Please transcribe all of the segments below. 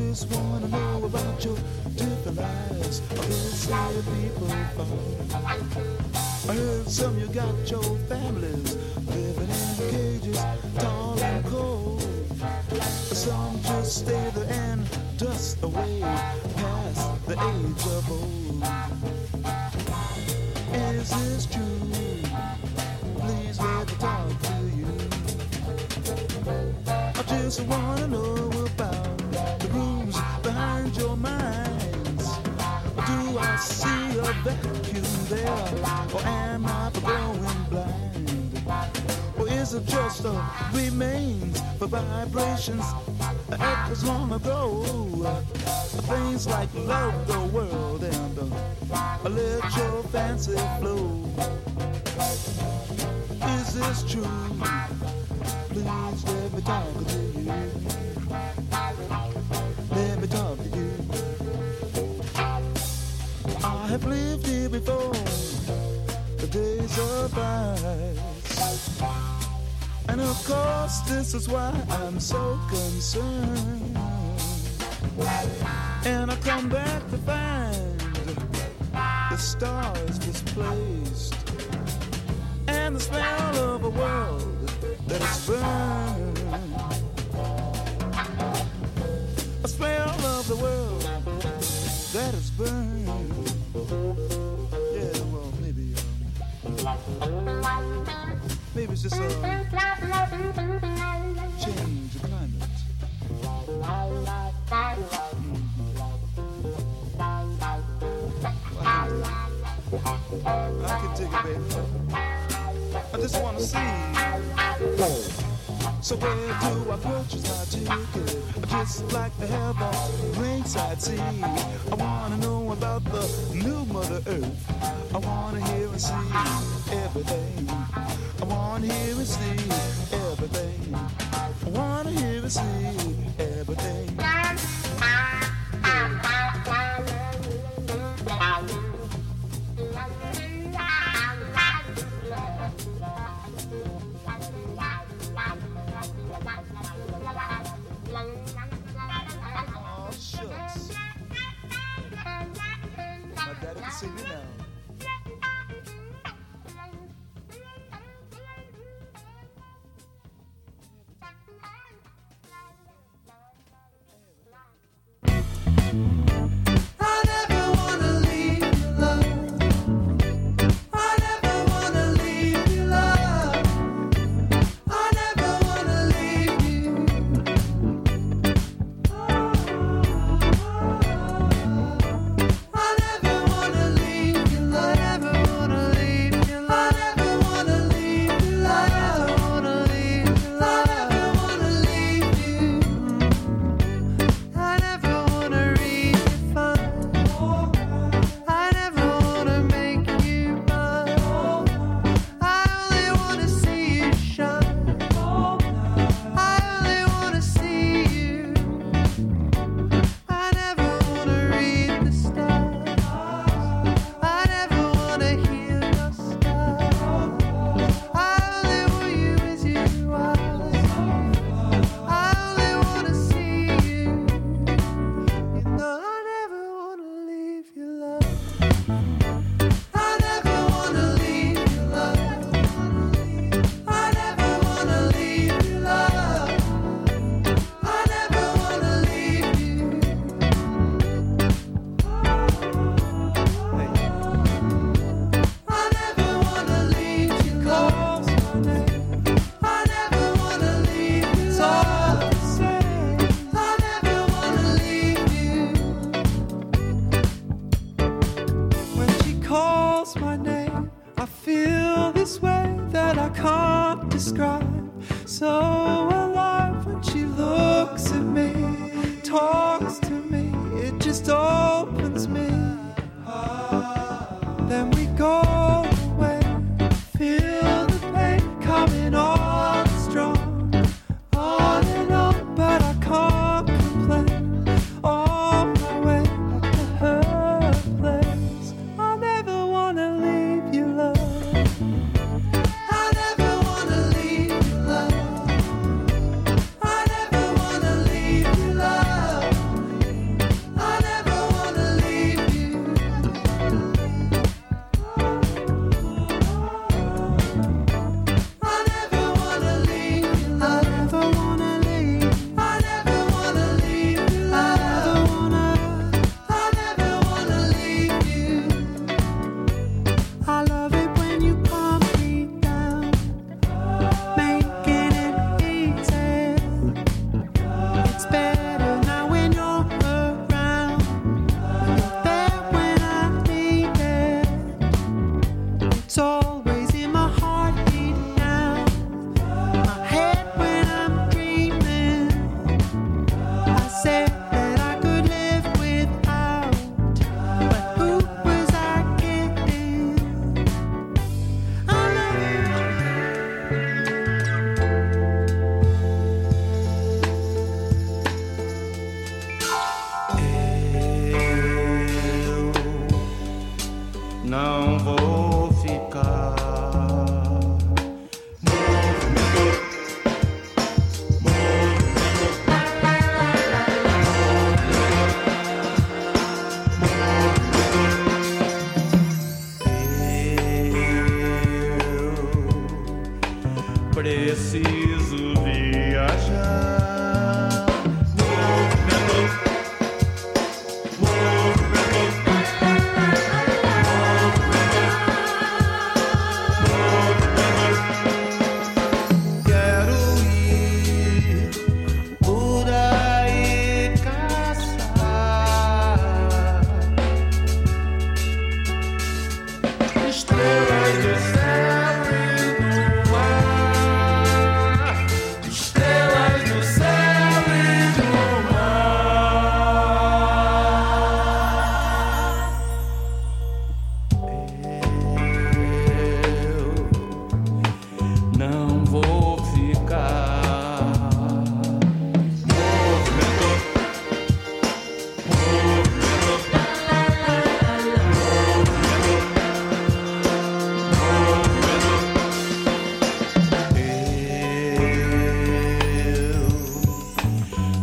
just wanna know about your different lives. I guess how people fall. I heard some you got your families living in cages, tall and cold. Some just stay there and dust away past the age of old. Is this true? Please let me talk to you. I just wanna know about the rooms behind your minds. Do I see a vacuum there, or am I going blind? Or is it just a remains for vibrations that was long ago? Things like love the world and let your fancy flow. Is this true? Please let me talk to you. Let me talk to you. I have lived here before, the days of ice. And of course this is why I'm so concerned. And I come back to find the stars displaced, and the smell of a world that is burned. A smell of the world that is burned. Yeah, well, maybe it's just a change of climate. I can dig it, baby. I just wanna see. So where do I purchase my ticket? I just like to have a ringside seat. I wanna know about the new Mother Earth. I wanna hear and see everything. I wanna hear and see everything. I wanna hear and see everything. See me now. I never wanna read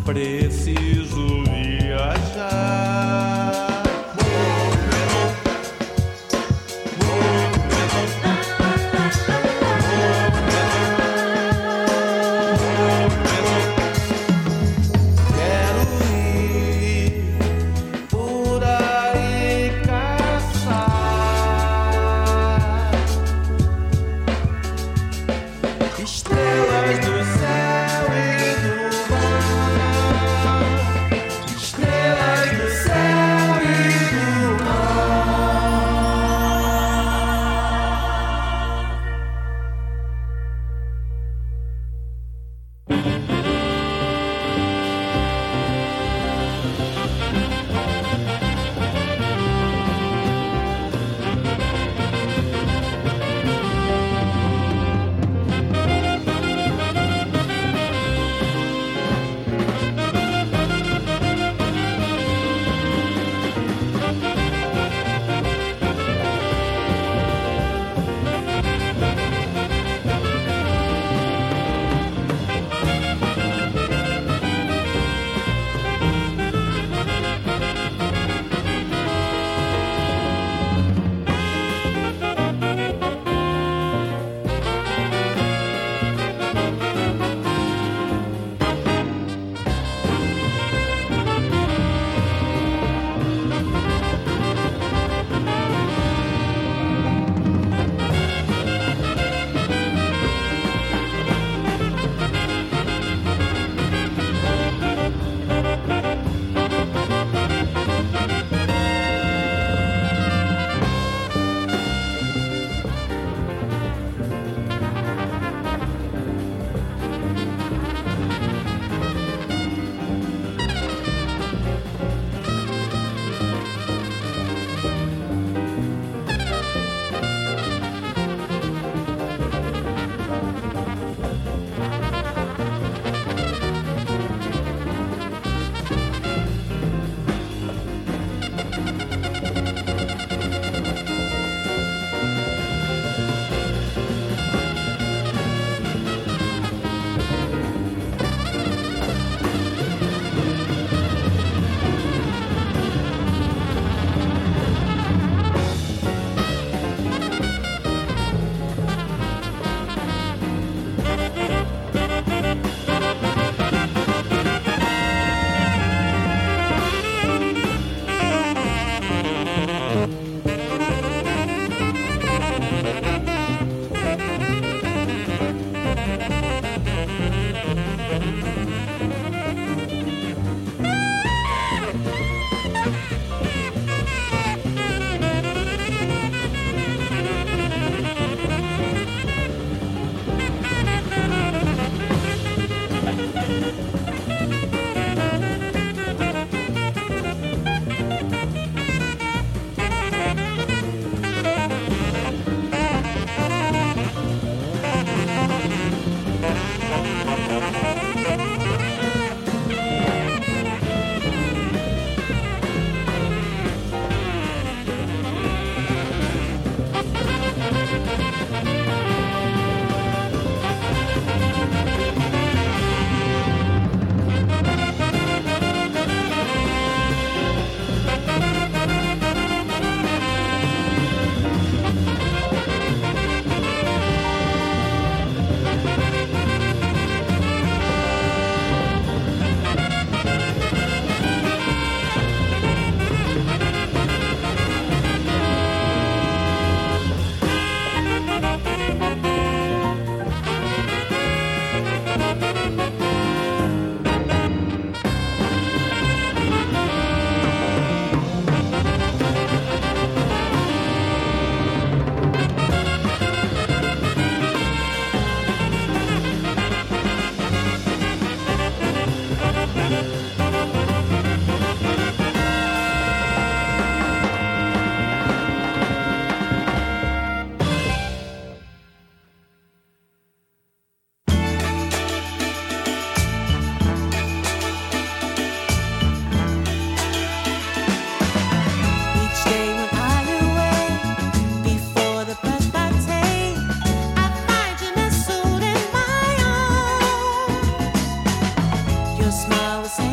Preciso viajar. Your smile was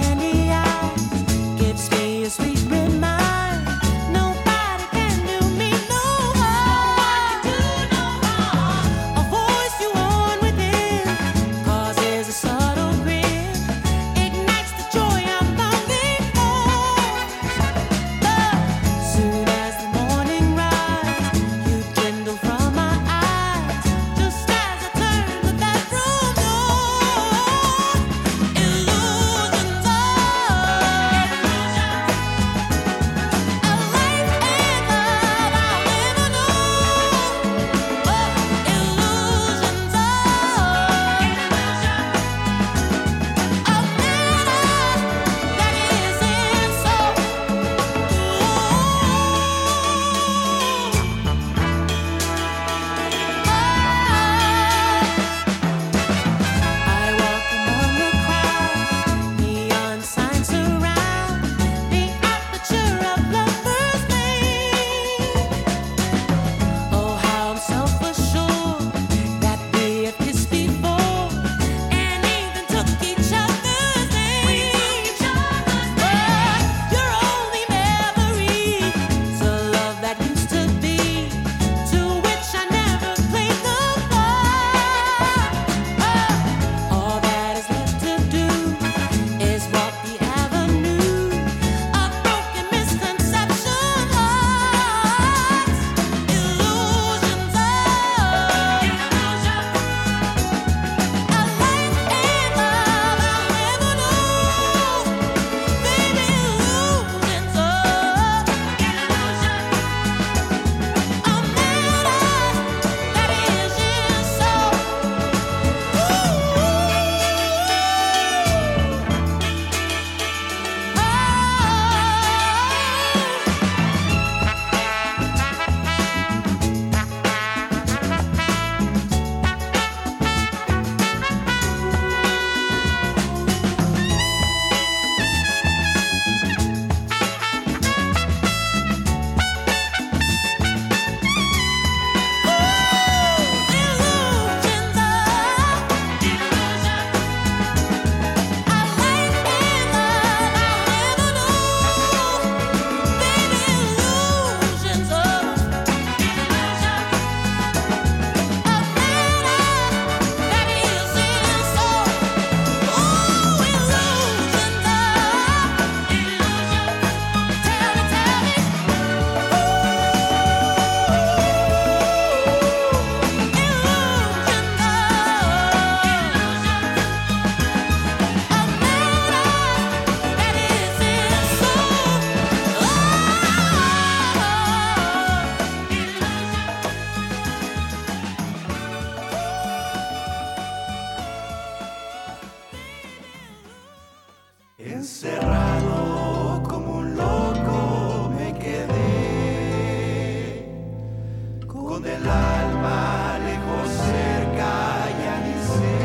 Encerrado como un loco me quedé, con el alma lejos, cerca, ya ni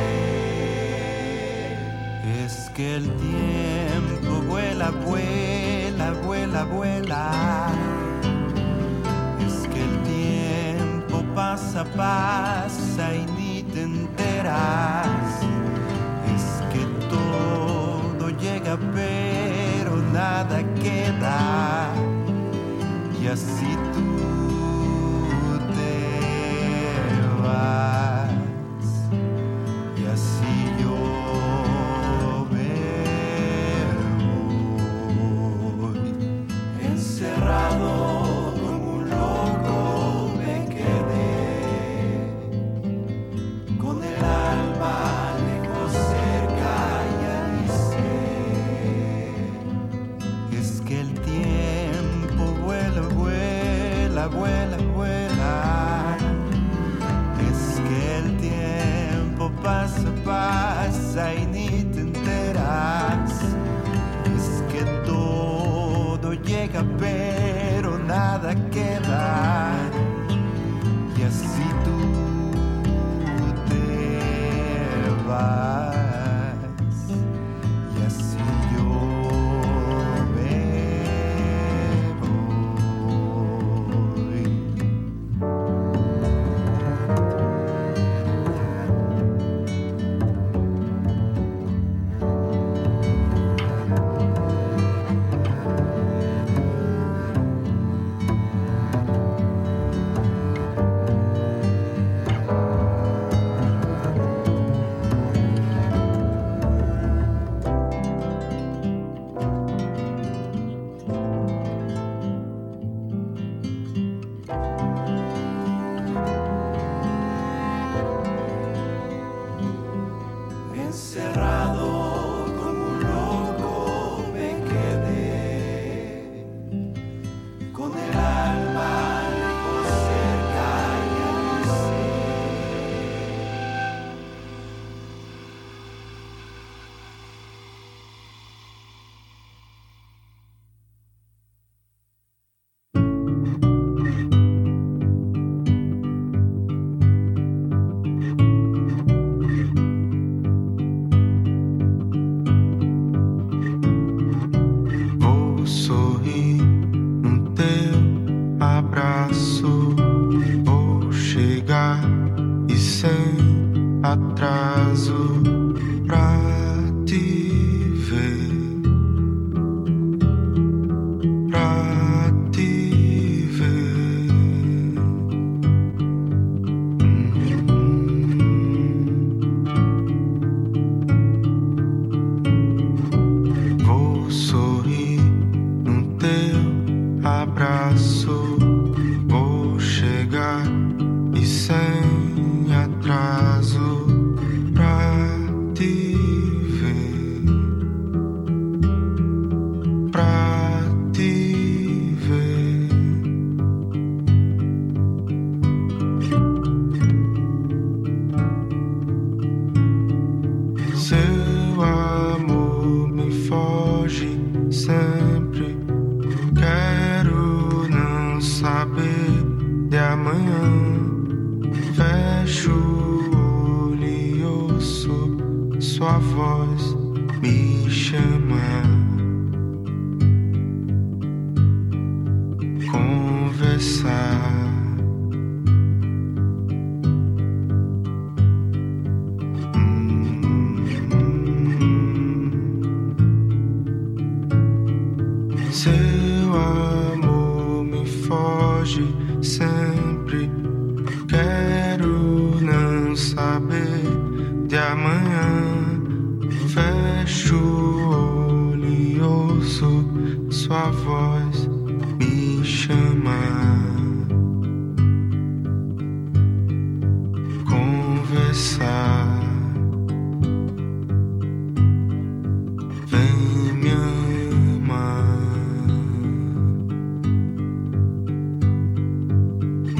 sé. Es que el tiempo vuela, vuela, vuela, vuela. Es que el tiempo pasa, pasa y ni te enteras. Es que todo llega pero nada queda. Y así tú te vas. Y así yo me voy. Encerrado como un loco me quedé, con el alma lejos, cerca, ya ni sé. Es que el tiempo vuela, vuela, vuela, vuela. Es que el tiempo pasa, pasa y ni te enteras. Es que todo llega pero nada queda. Y así tú te vas. Y así yo me voy. Encerrado como un loco me quedé, con el alma lejos, cerca, ya ni sé. Vou sorrir no teu abraço, vou chegar e sem atraso pra te ver, pra te ver. Vou sorrir no teu abraço, vou chegar e sem atraso pra te ver, pra te ver. Seu amor me foge sempre. Quero não saber de amanhã. Fecho o olho e ouço sua voz me chamar. Conversar. Seu amor me foge sempre. Quero não saber de amanhã. Fecho o olho e ouço sua voz me chamar. Conversar. Vem me amar.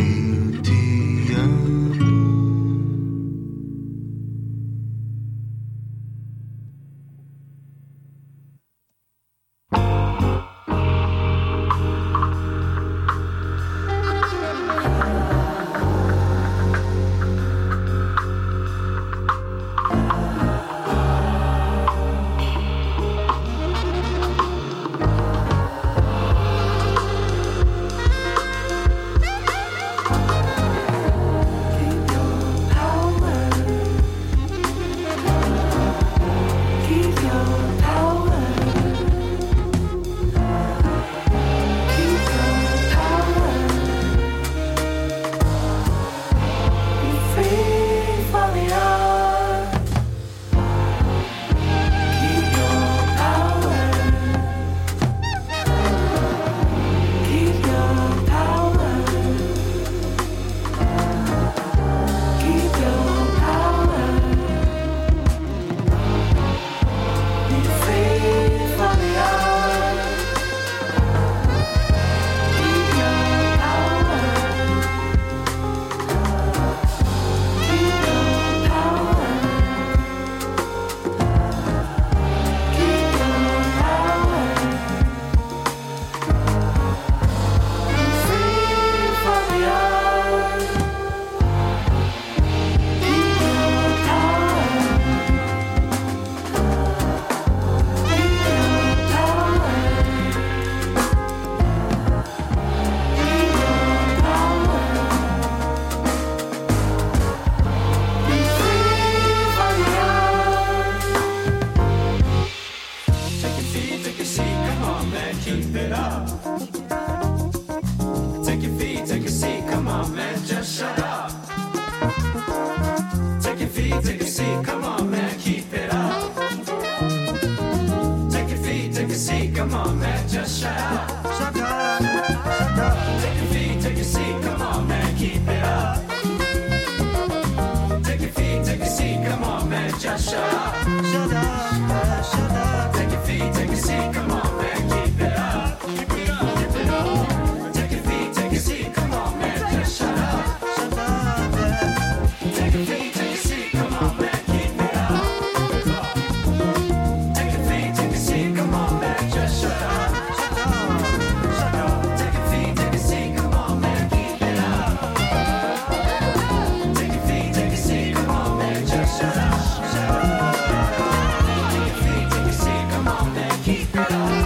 Keep it up.